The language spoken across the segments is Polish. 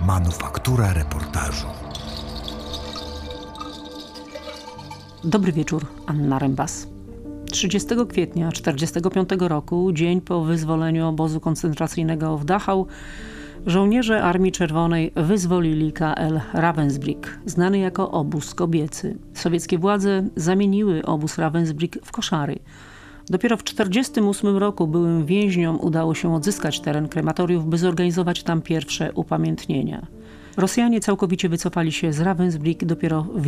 Manufaktura reportażu. Dobry wieczór, Anna Rembas. 30 kwietnia 1945 roku, dzień po wyzwoleniu obozu koncentracyjnego w Dachau, żołnierze Armii Czerwonej wyzwolili KL Ravensbrück, znany jako obóz kobiecy. Sowieckie władze zamieniły obóz Ravensbrück w koszary. Dopiero w 1948 roku byłym więźniom udało się odzyskać teren krematoriów, by zorganizować tam pierwsze upamiętnienia. Rosjanie całkowicie wycofali się z Ravensbrück dopiero w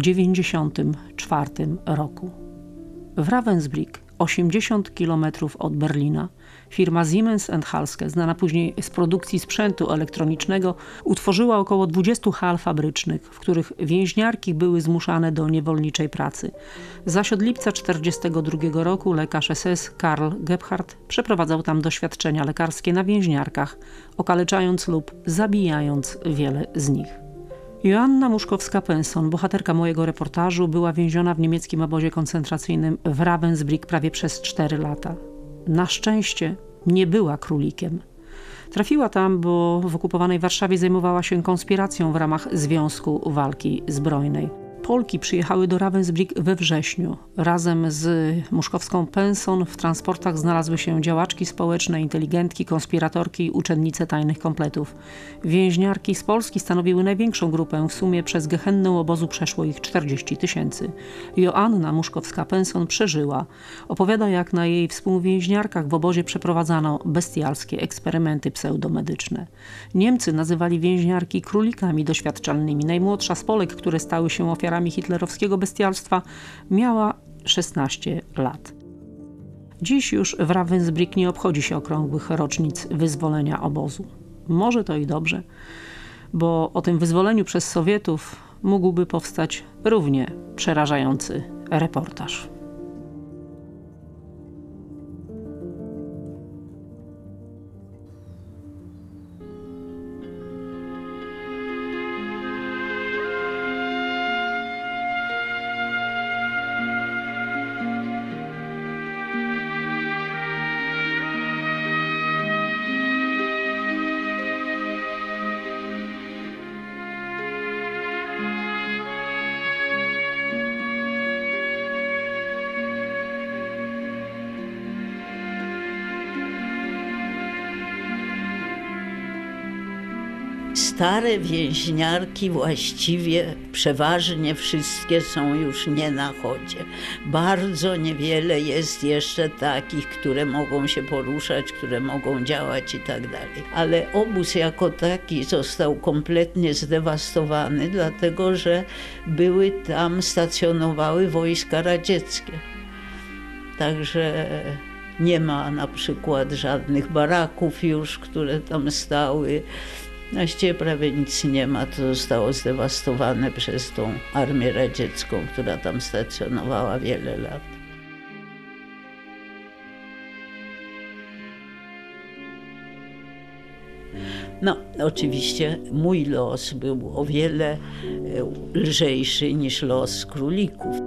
1994 roku. W Ravensbrück, 80 km od Berlina, firma Siemens & Halske, znana później z produkcji sprzętu elektronicznego, utworzyła około 20 hal fabrycznych, w których więźniarki były zmuszane do niewolniczej pracy. Zaś od lipca 1942 roku lekarz SS Karl Gebhardt przeprowadzał tam doświadczenia lekarskie na więźniarkach, okaleczając lub zabijając wiele z nich. Joanna Muszkowska-Penson, bohaterka mojego reportażu, była więziona w niemieckim obozie koncentracyjnym w Ravensbrück prawie przez 4 lata. Na szczęście nie była królikiem. Trafiła tam, bo w okupowanej Warszawie zajmowała się konspiracją w ramach Związku Walki Zbrojnej. Polki przyjechały do Ravensbrück we wrześniu. Razem z Muszkowską-Penson w transportach znalazły się działaczki społeczne, inteligentki, konspiratorki i uczennice tajnych kompletów. Więźniarki z Polski stanowiły największą grupę. W sumie przez gehennę obozu przeszło ich 40 000. Joanna Muszkowska-Penson przeżyła. Opowiada, jak na jej współwięźniarkach w obozie przeprowadzano bestialskie eksperymenty pseudomedyczne. Niemcy nazywali więźniarki królikami doświadczalnymi. Najmłodsza z Polek, które stały się ofiarami hitlerowskiego bestialstwa, miała 16 lat. Dziś już w Ravensbrück nie obchodzi się okrągłych rocznic wyzwolenia obozu. Może to i dobrze, bo o tym wyzwoleniu przez Sowietów mógłby powstać równie przerażający reportaż. Stare więźniarki właściwie przeważnie wszystkie są już nie na chodzie. Bardzo niewiele jest jeszcze takich, które mogą się poruszać, które mogą działać i tak dalej. Ale obóz jako taki został kompletnie zdewastowany, dlatego że stacjonowały wojska radzieckie. Także nie ma na przykład żadnych baraków już, które tam stały. Właściwie prawie nic nie ma, to zostało zdewastowane przez tą armię radziecką, która tam stacjonowała wiele lat. No, oczywiście mój los był o wiele lżejszy niż los królików.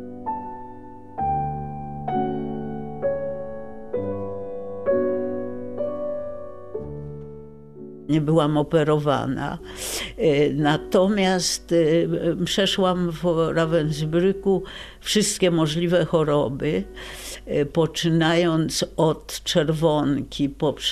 Nie byłam operowana, natomiast przeszłam w Ravensbrücku wszystkie możliwe choroby, poczynając od czerwonki,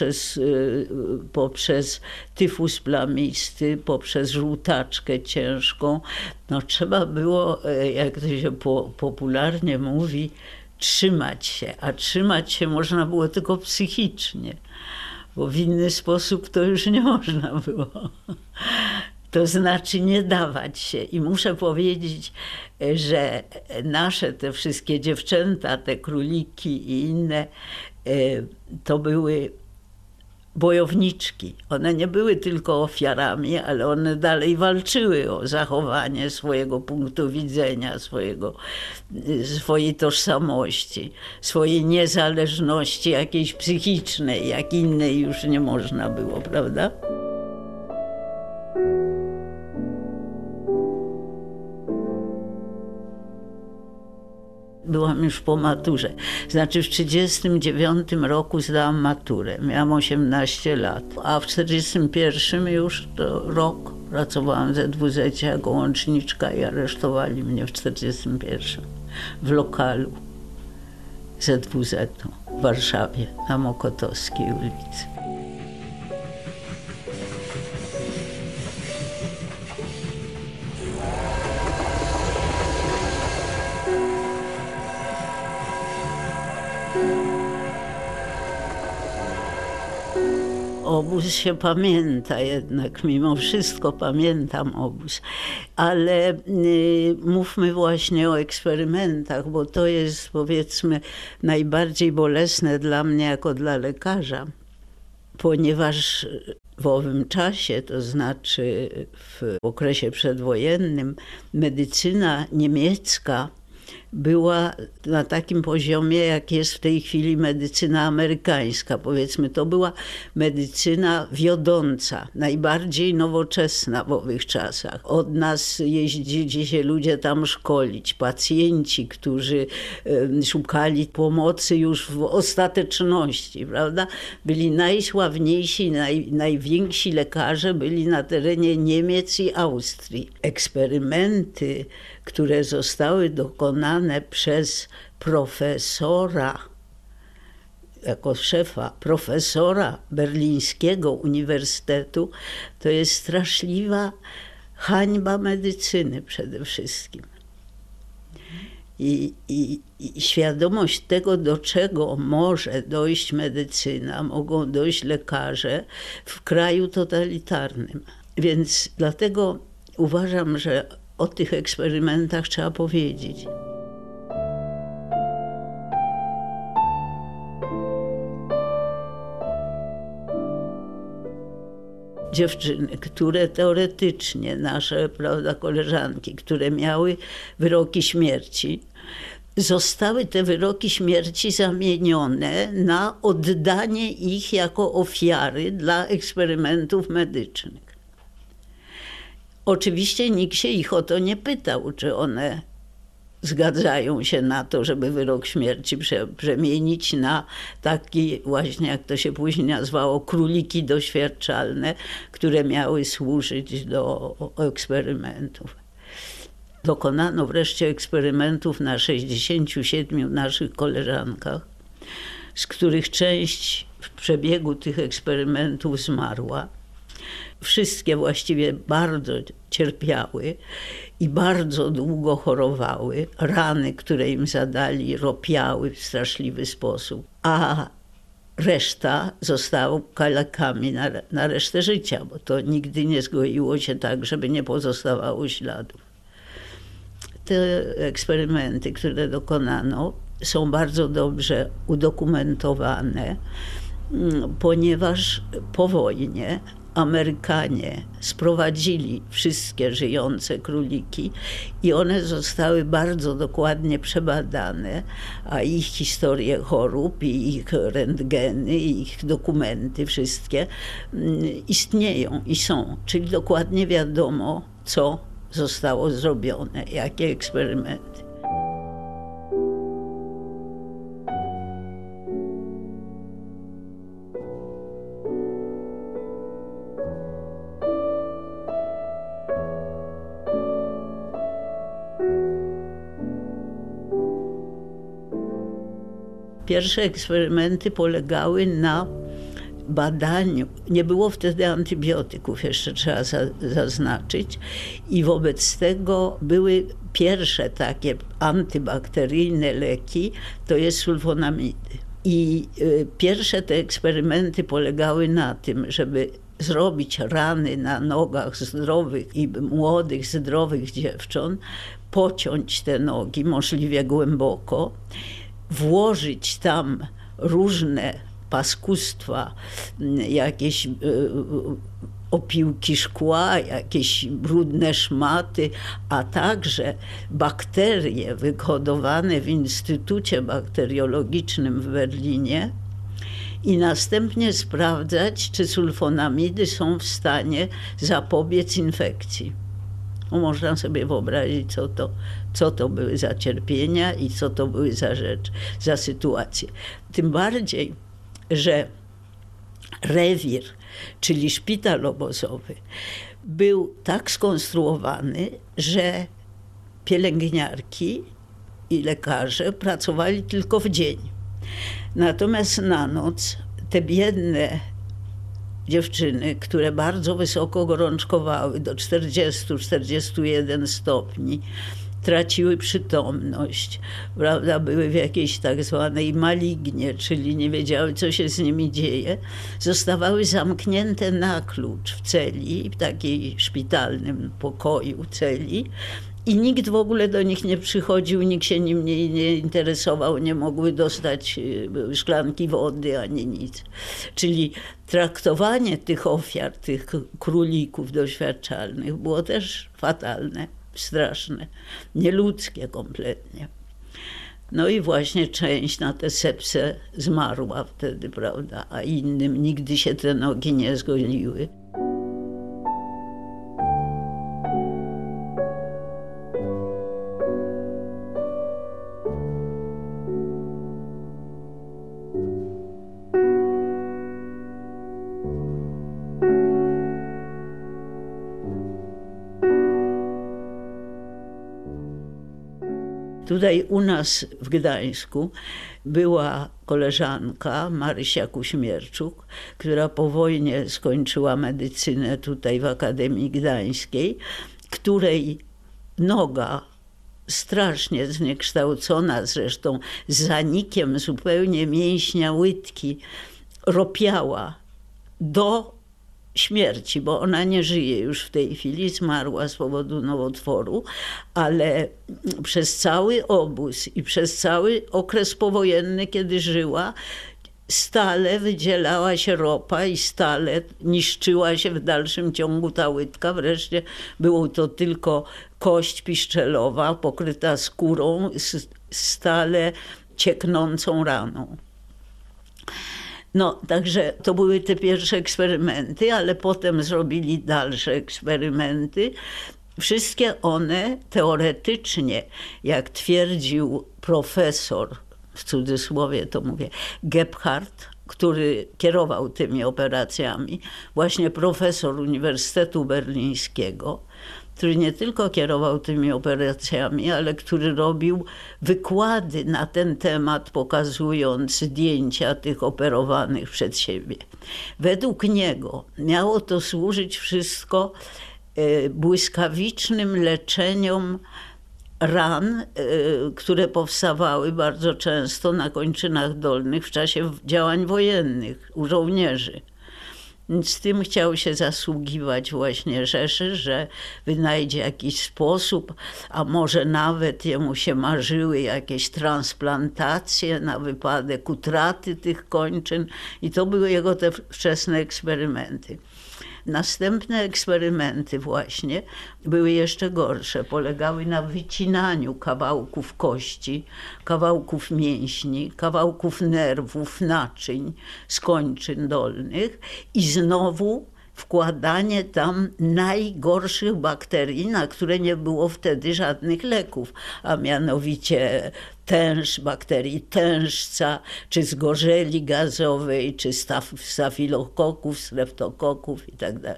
poprzez tyfus plamisty, poprzez żółtaczkę ciężką. No, trzeba było, jak to się popularnie mówi, trzymać się, a trzymać się można było tylko psychicznie. Bo w inny sposób to już nie można było. To znaczy nie dawać się. I muszę powiedzieć, że nasze te wszystkie dziewczęta, te króliki i inne, to były bojowniczki. One nie były tylko ofiarami, ale one dalej walczyły o zachowanie swojego punktu widzenia, swojej tożsamości, swojej niezależności jakiejś psychicznej, jak innej już nie można było, prawda? Byłam już po maturze. Znaczy w 1939 roku zdałam maturę. Miałam 18 lat. A w 1941 już to rok Pracowałam w ZWZ jako łączniczka i aresztowali mnie w 1941 w lokalu ZWZ-u w Warszawie na Mokotowskiej ulicy. Obóz się pamięta jednak, mimo wszystko pamiętam obóz, ale mówmy właśnie o eksperymentach, bo to jest, powiedzmy, najbardziej bolesne dla mnie jako dla lekarza, ponieważ w owym czasie, to znaczy w okresie przedwojennym, medycyna niemiecka była na takim poziomie, jak jest w tej chwili medycyna amerykańska. Powiedzmy, to była medycyna wiodąca, najbardziej nowoczesna w owych czasach. Od nas jeździli się ludzie tam szkolić, pacjenci, którzy szukali pomocy już w ostateczności, prawda? Byli najsławniejsi, najwięksi lekarze byli na terenie Niemiec i Austrii. Eksperymenty, które zostały dokonane przez profesora, jako szefa profesora berlińskiego uniwersytetu, to jest straszliwa hańba medycyny przede wszystkim. I świadomość tego, do czego może dojść medycyna, mogą dojść lekarze w kraju totalitarnym. Więc dlatego uważam, że o tych eksperymentach trzeba powiedzieć. Dziewczyny, które teoretycznie, nasze, prawda, koleżanki, które miały wyroki śmierci, zostały te wyroki śmierci zamienione na oddanie ich jako ofiary dla eksperymentów medycznych. Oczywiście nikt się ich o to nie pytał, czy one zgadzają się na to, żeby wyrok śmierci przemienić na taki właśnie, jak to się później nazywało, króliki doświadczalne, które miały służyć do eksperymentów. Dokonano wreszcie eksperymentów na 67 naszych koleżankach, z których część w przebiegu tych eksperymentów zmarła. Wszystkie właściwie bardzo cierpiały i bardzo długo chorowały. Rany, które im zadali, ropiały w straszliwy sposób, a reszta została kalekami na resztę życia, bo to nigdy nie zgoiło się tak, żeby nie pozostawało śladów. Te eksperymenty, które dokonano, są bardzo dobrze udokumentowane, ponieważ po wojnie Amerykanie sprowadzili wszystkie żyjące króliki i one zostały bardzo dokładnie przebadane, a ich historie chorób, i ich rentgeny, i ich dokumenty wszystkie istnieją i są. Czyli dokładnie wiadomo, co zostało zrobione, jakie eksperymenty. Pierwsze eksperymenty polegały na badaniu. Nie było wtedy antybiotyków, jeszcze trzeba zaznaczyć. I wobec tego były pierwsze takie antybakteryjne leki, to jest sulfonamidy. I pierwsze te eksperymenty polegały na tym, żeby zrobić rany na nogach zdrowych i młodych, zdrowych dziewcząt, pociąć te nogi możliwie głęboko, włożyć tam różne paskustwa, jakieś opiłki szkła, jakieś brudne szmaty, a także bakterie wyhodowane w Instytucie Bakteriologicznym w Berlinie i następnie sprawdzać, czy sulfonamidy są w stanie zapobiec infekcji. No, można sobie wyobrazić, co to były za cierpienia i co to były za rzeczy, za sytuacje. Tym bardziej, że rewir, czyli szpital obozowy, był tak skonstruowany, że pielęgniarki i lekarze pracowali tylko w dzień. Natomiast na noc te biedne dziewczyny, które bardzo wysoko gorączkowały, do 40-41 stopni, traciły przytomność, prawda, były w jakiejś tak zwanej malignie, czyli nie wiedziały, co się z nimi dzieje, zostawały zamknięte na klucz w celi, w takiej szpitalnym pokoju celi, i nikt w ogóle do nich nie przychodził, nikt się nimi nie interesował, nie mogły dostać szklanki wody ani nic. Czyli traktowanie tych ofiar, tych królików doświadczalnych było też fatalne, straszne, nieludzkie kompletnie. No i właśnie część na tę sepsę zmarła wtedy, prawda, a innym nigdy się te nogi nie zgoliły. Tutaj u nas w Gdańsku była koleżanka Marysia Kuśmierczuk, która po wojnie skończyła medycynę tutaj w Akademii Gdańskiej, której noga strasznie zniekształcona, zresztą z zanikiem zupełnie mięśnia łydki, ropiała do śmierci, bo ona nie żyje już w tej chwili, zmarła z powodu nowotworu, ale przez cały obóz i przez cały okres powojenny, kiedy żyła, stale wydzielała się ropa i stale niszczyła się w dalszym ciągu ta łydka. Wreszcie było to tylko kość piszczelowa pokryta skórą z stale cieknącą raną. No, także to były te pierwsze eksperymenty, ale potem zrobili dalsze eksperymenty. Wszystkie one teoretycznie, jak twierdził profesor, w cudzysłowie to mówię, Gebhardt, który kierował tymi operacjami, właśnie profesor Uniwersytetu Berlińskiego, który nie tylko kierował tymi operacjami, ale który robił wykłady na ten temat, pokazując zdjęcia tych operowanych przed siebie. Według niego miało to służyć wszystko błyskawicznym leczeniom ran, które powstawały bardzo często na kończynach dolnych w czasie działań wojennych u żołnierzy. Z tym chciał się zasługiwać właśnie Rzeszy, że wynajdzie jakiś sposób, a może nawet jemu się marzyły jakieś transplantacje na wypadek utraty tych kończyn, i to były jego te wczesne eksperymenty. Następne eksperymenty właśnie były jeszcze gorsze. Polegały na wycinaniu kawałków kości, kawałków mięśni, kawałków nerwów, naczyń z kończyn dolnych i znowu wkładanie tam najgorszych bakterii, na które nie było wtedy żadnych leków, a mianowicie tęż, bakterii tężca, czy zgorzeli gazowej, czy stafilokoków, streptokoków itd.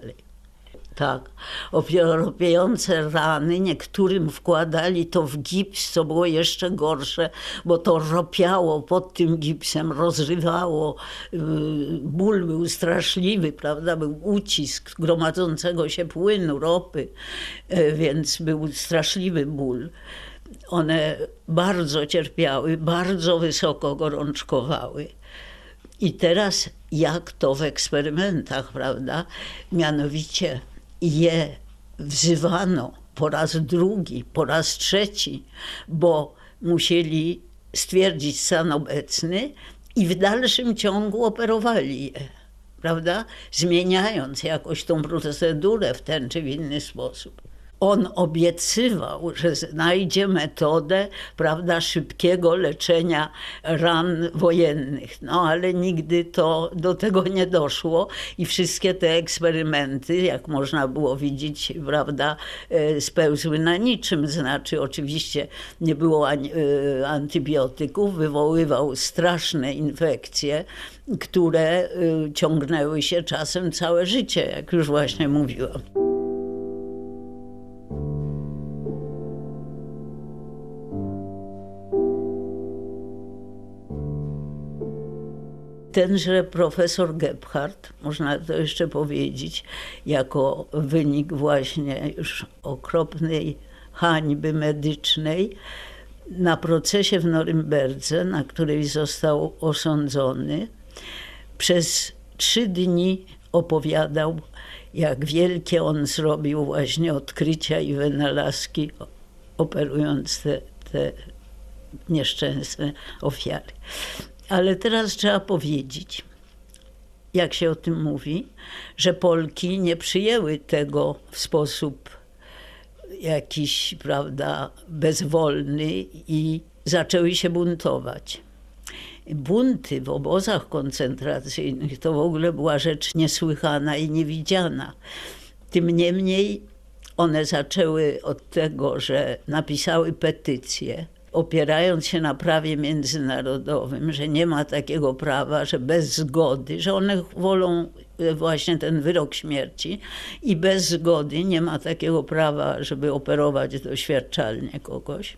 Tak, opiejące rany, niektórym wkładali to w gips, co było jeszcze gorsze, bo to ropiało pod tym gipsem, rozrywało, ból był straszliwy, prawda, był ucisk gromadzącego się płynu, ropy, więc był straszliwy ból. One bardzo cierpiały, bardzo wysoko gorączkowały. I teraz jak to w eksperymentach, prawda, mianowicie je wzywano po raz drugi, po raz trzeci, bo musieli stwierdzić stan obecny i w dalszym ciągu operowali je, prawda, zmieniając jakoś tą procedurę w ten czy w inny sposób. On obiecywał, że znajdzie metodę, prawda, szybkiego leczenia ran wojennych. No ale nigdy do tego nie doszło i wszystkie te eksperymenty, jak można było widzieć, prawda, spełzły na niczym. Znaczy oczywiście nie było antybiotyków, wywoływał straszne infekcje, które ciągnęły się czasem całe życie, jak już właśnie mówiłam. Tenże profesor Gebhardt, można to jeszcze powiedzieć, jako wynik właśnie już okropnej hańby medycznej, na procesie w Norymberdze, na której został osądzony, przez 3 dni opowiadał, jak wielkie on zrobił właśnie odkrycia i wynalazki, operując te nieszczęsne ofiary. Ale teraz trzeba powiedzieć, jak się o tym mówi, że Polki nie przyjęły tego w sposób jakiś, prawda, bezwolny i zaczęły się buntować. Bunty w obozach koncentracyjnych to w ogóle była rzecz niesłychana i niewidziana. Tym niemniej one zaczęły od tego, że napisały petycję, opierając się na prawie międzynarodowym, że nie ma takiego prawa, że bez zgody, że one wolą właśnie ten wyrok śmierci i bez zgody nie ma takiego prawa, żeby operować doświadczalnie kogoś.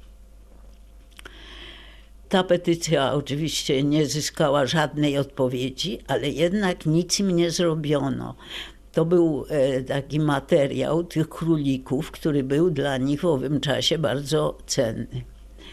Ta petycja oczywiście nie zyskała żadnej odpowiedzi, ale jednak nic im nie zrobiono. To był taki materiał tych królików, który był dla nich w owym czasie bardzo cenny.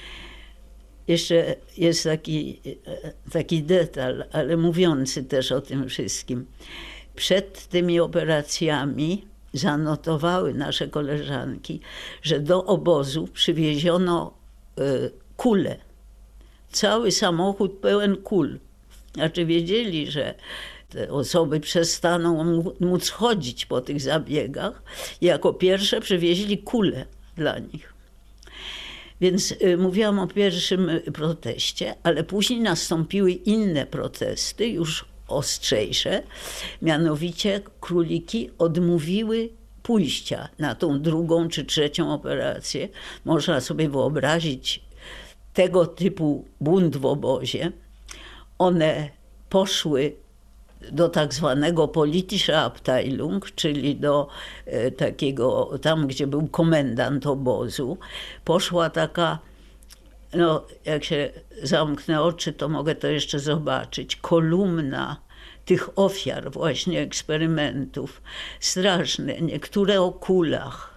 Jeszcze jest taki detal, ale mówiący też o tym wszystkim. Przed tymi operacjami zanotowały nasze koleżanki, że do obozu przywieziono kule. Cały samochód pełen kul. Znaczy wiedzieli, że te osoby przestaną móc chodzić po tych zabiegach. I jako pierwsze przywieźli kule dla nich. Więc mówiłam o pierwszym proteście, ale później nastąpiły inne protesty, już ostrzejsze. Mianowicie króliki odmówiły pójścia na tą 2. czy 3. operację. Można sobie wyobrazić tego typu bunt w obozie. One poszły do tak zwanego Politische Abteilung, czyli do takiego, tam gdzie był komendant obozu, poszła taka, no jak się zamknę oczy, to mogę to jeszcze zobaczyć, kolumna tych ofiar właśnie eksperymentów, straszne, niektóre o kulach.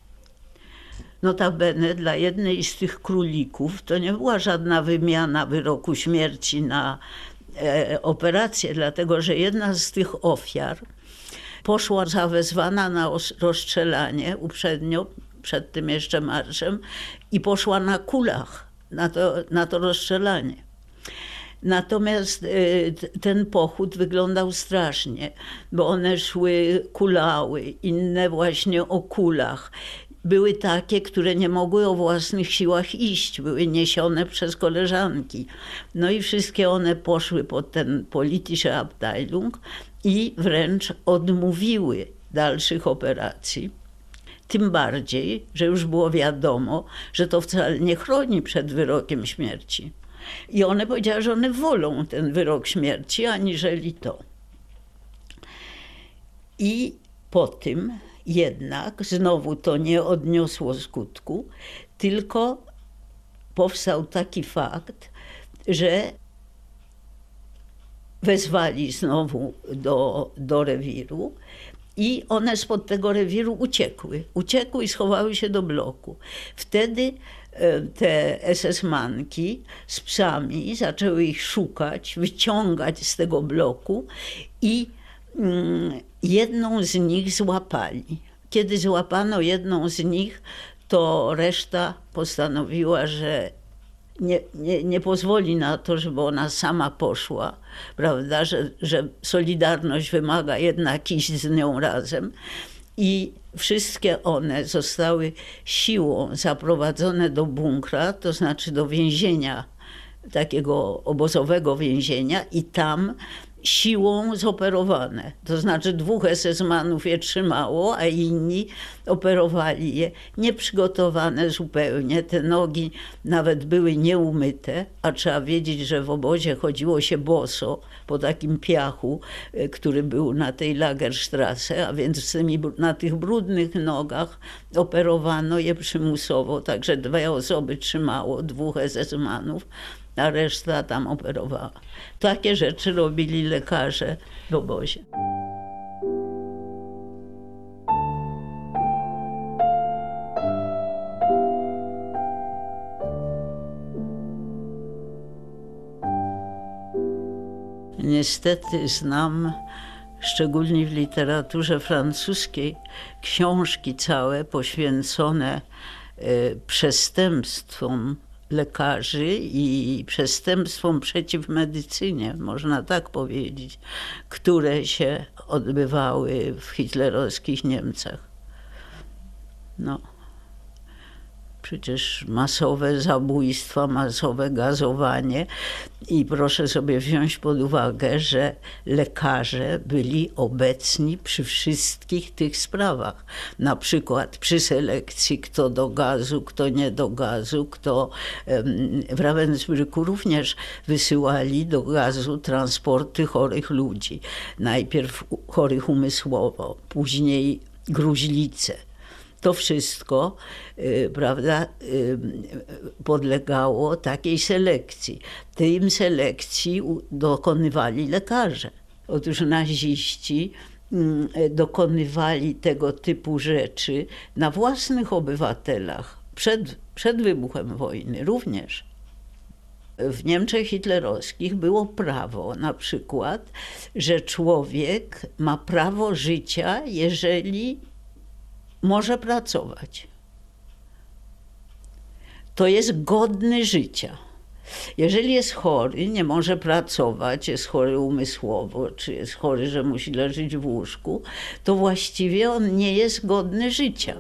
Notabene dla jednej z tych królików to nie była żadna wymiana wyroku śmierci na operację, dlatego że jedna z tych ofiar poszła zawezwana na rozstrzelanie uprzednio, przed tym jeszcze marszem, i poszła na kulach na to rozstrzelanie. Natomiast ten pochód wyglądał strasznie, bo one szły, kulały, inne właśnie o kulach. Były takie, które nie mogły o własnych siłach iść, były niesione przez koleżanki. No i wszystkie one poszły pod ten Politische Abteilung i wręcz odmówiły dalszych operacji. Tym bardziej, że już było wiadomo, że to wcale nie chroni przed wyrokiem śmierci. I one powiedziały, że one wolą ten wyrok śmierci, aniżeli to. I po tym jednak znowu to nie odniosło skutku, tylko powstał taki fakt, że wezwali znowu do rewiru i one spod tego rewiru uciekły. Uciekły i schowały się do bloku. Wtedy te SS-manki z psami zaczęły ich szukać, wyciągać z tego bloku i jedną z nich złapali. Kiedy złapano jedną z nich, to reszta postanowiła, że nie pozwoli na to, żeby ona sama poszła, prawda, że solidarność wymaga jednak iść z nią razem. I wszystkie one zostały siłą zaprowadzone do bunkra, to znaczy do więzienia, takiego obozowego więzienia i tam siłą zoperowane. To znaczy 2 SS-manów je trzymało, a inni operowali je nieprzygotowane zupełnie. Te nogi nawet były nieumyte, a trzeba wiedzieć, że w obozie chodziło się boso po takim piachu, który był na tej Lagerstrasse, a więc na tych brudnych nogach operowano je przymusowo. Także 2 osoby trzymało, 2 SS-manów, a reszta tam operowała. Takie rzeczy robili lekarze w obozie. Niestety znam, szczególnie w literaturze francuskiej, książki całe poświęcone przestępstwom lekarzy i przestępstwom przeciw medycynie, można tak powiedzieć, które się odbywały w hitlerowskich Niemcach. No. Przecież masowe zabójstwa, masowe gazowanie i proszę sobie wziąć pod uwagę, że lekarze byli obecni przy wszystkich tych sprawach. Na przykład przy selekcji, kto do gazu, kto nie do gazu, kto w Ravensbrücku również wysyłali do gazu transporty chorych ludzi. Najpierw chorych umysłowo, później gruźlice. To wszystko, prawda, podlegało takiej selekcji. Tym selekcji dokonywali lekarze. Otóż naziści dokonywali tego typu rzeczy na własnych obywatelach przed wybuchem wojny również. W Niemczech hitlerowskich było prawo na przykład, że człowiek ma prawo życia, jeżeli może pracować. To jest godny życia. Jeżeli jest chory, nie może pracować, jest chory umysłowo, czy jest chory, że musi leżeć w łóżku, to właściwie on nie jest godny życia.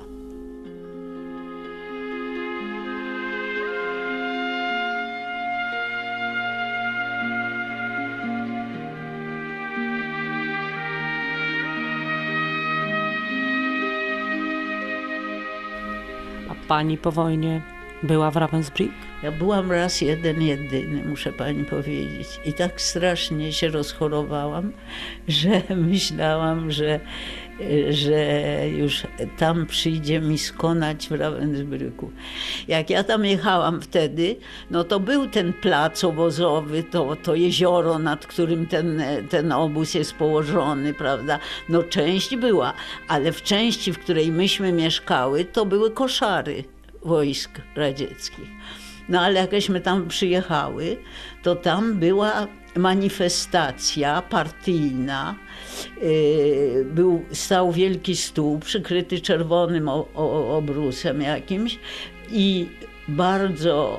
Pani po wojnie była w Ravensbrück? Ja byłam raz jedyny, muszę pani powiedzieć. I tak strasznie się rozchorowałam, że myślałam, że już tam przyjdzie mi skonać w Ravensbrücku. Jak ja tam jechałam wtedy, no to był ten plac obozowy, to jezioro, nad którym ten obóz jest położony, prawda? No część była, ale w części, w której myśmy mieszkały, to były koszary wojsk radzieckich. No ale jakśmy tam przyjechały, to tam była manifestacja partyjna. Stał wielki stół przykryty czerwonym obrusem jakimś i bardzo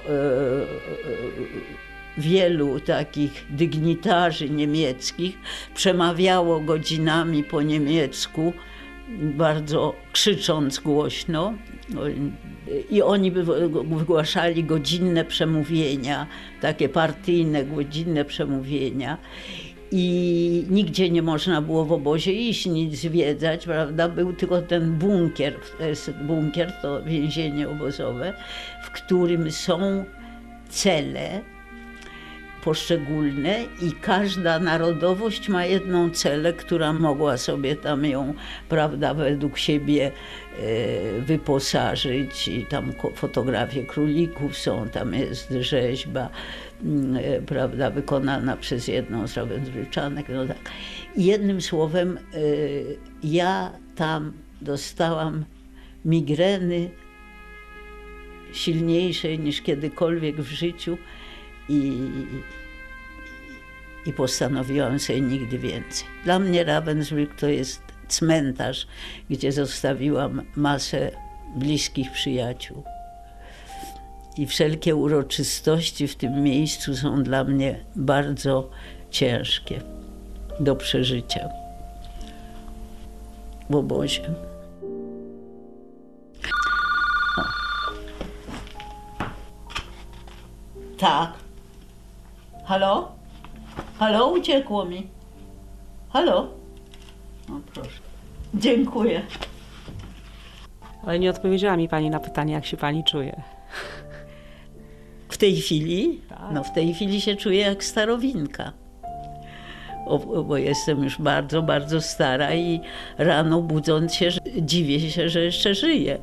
wielu takich dygnitarzy niemieckich przemawiało godzinami po niemiecku, bardzo krzycząc głośno. I oni wygłaszali godzinne przemówienia, takie partyjne, godzinne przemówienia. I nigdzie nie można było w obozie iść, nic zwiedzać, prawda? Był tylko ten bunkier, to więzienie obozowe, w którym są cele poszczególne i każda narodowość ma jedną celę, która mogła sobie tam ją, prawda, według siebie wyposażyć. I tam fotografie królików są, tam jest rzeźba, prawda, wykonana przez jedną z Ravensbrückanek. No tak. Jednym słowem, ja tam dostałam migreny silniejszej niż kiedykolwiek w życiu i postanowiłam sobie nigdy więcej. Dla mnie Ravensbrück to jest cmentarz, gdzie zostawiłam masę bliskich przyjaciół. I wszelkie uroczystości w tym miejscu są dla mnie bardzo ciężkie do przeżycia w obozie. Tak. Halo? Halo, uciekło mi. Halo? O, proszę. Dziękuję. Ale nie odpowiedziała mi pani na pytanie, jak się pani czuje. W tej chwili? Tak. No w tej chwili się czuję jak starowinka. Bo jestem już bardzo, bardzo stara i rano budząc się dziwię się, że jeszcze żyję.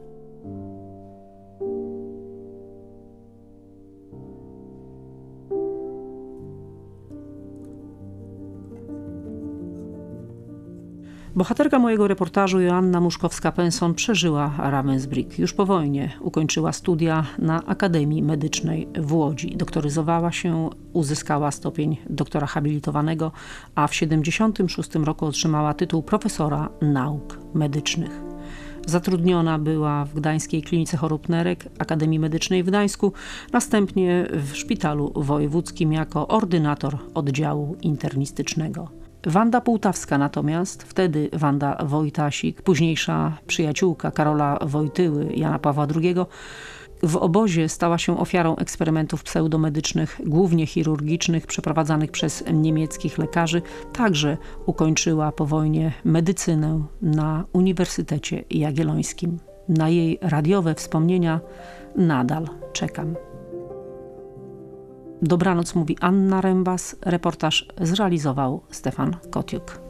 Bohaterka mojego reportażu Joanna Muszkowska-Penson przeżyła Ravensbrück. Już po wojnie ukończyła studia na Akademii Medycznej w Łodzi. Doktoryzowała się, uzyskała stopień doktora habilitowanego, a w 1976 roku otrzymała tytuł profesora nauk medycznych. Zatrudniona była w Gdańskiej Klinice Chorób Nerek Akademii Medycznej w Gdańsku, następnie w Szpitalu Wojewódzkim jako ordynator oddziału internistycznego. Wanda Półtawska natomiast, wtedy Wanda Wojtasik, późniejsza przyjaciółka Karola Wojtyły, Jana Pawła II, w obozie stała się ofiarą eksperymentów pseudomedycznych, głównie chirurgicznych, przeprowadzanych przez niemieckich lekarzy. Także ukończyła po wojnie medycynę na Uniwersytecie Jagiellońskim. Na jej radiowe wspomnienia nadal czekam. Dobranoc, mówi Anna Rembas. Reportaż zrealizował Stefan Kotiuk.